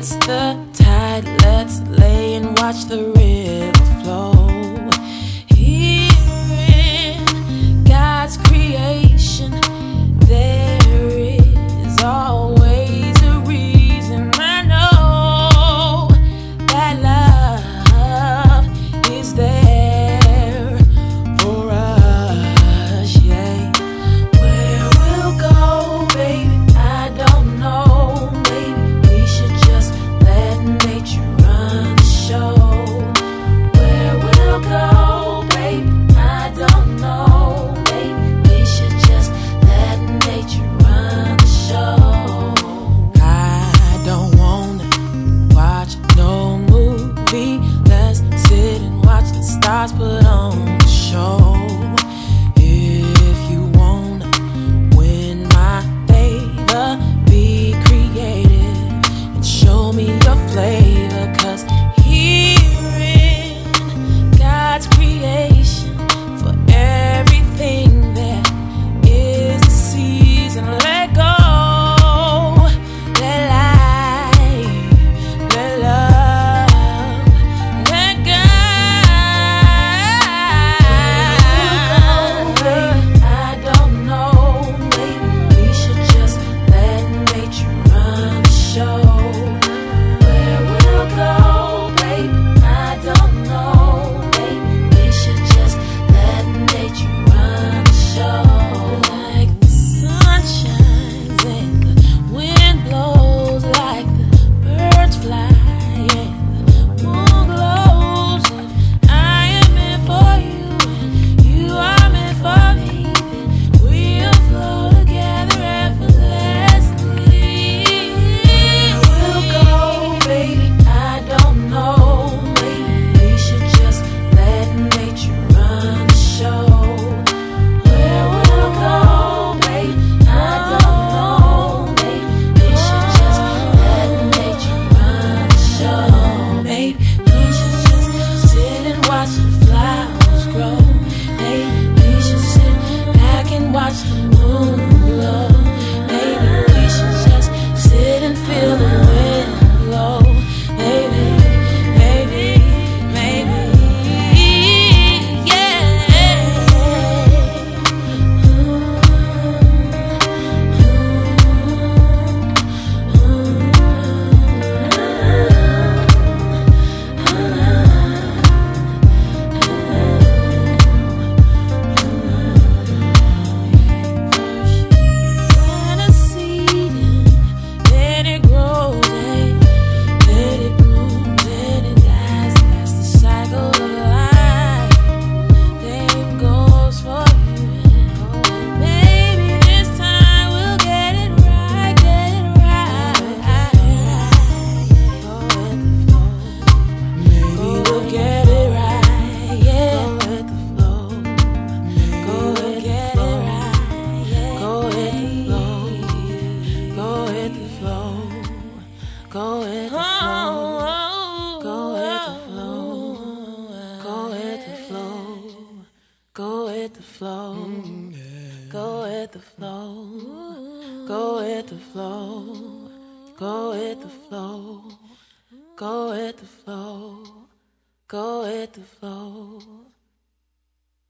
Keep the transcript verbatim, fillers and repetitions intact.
against the tide. Let's lay and watch the river flow. Here in God's creation, there is always a reason. I know that love is there for us, yeah. Where we'll go, baby, I don't know. Maybe we should just let nature run the show. Where we'll go, baby, I don't know. Maybe we should just let nature run the show. I don't wanna watch no movie. Let's sit and watch the stars put on the show. If you wanna win my favor, be creative and show me your flavor. 'Cause here in God's creation, for everything there is a season. Let go, let life, let love, let God. I don't know, maybe we should just let nature run the show. Where we'll go, babe, I don't know. Maybe we should just let nature run the show. Like the sun shines and the wind blows, like the birds fly and the moon glows. If I am meant for you and you are meant for me, then we'll flow together effortlessly. We'll go, baby, I don't know. Maybe we should just let nature run the show. Where we'll go, baby, I don't know. Maybe we should just let nature run the show. Maybe we should just sit and watch the flowers grow. Maybe we should sit back and watch the moon glow. Maybe we should just sit and feel the wind blow. Maybe, maybe, maybe, yeah. Plant a seed and then it grows, eh? Then it blooms, then it dies. That's the cycle of life. Same goes for you. Maybe this time we'll get it right, get it right. Go with the flow. Maybe we'll get it right, yeah. Go with the flow. Go and get it right, yeah. Go with the flow. Go with the flow. Go with the flow. Go with the flow. Go with the flow. Go with the flow. Go with the flow. Go with the flow. Go with the flow. Go with the flow. Go with the flow.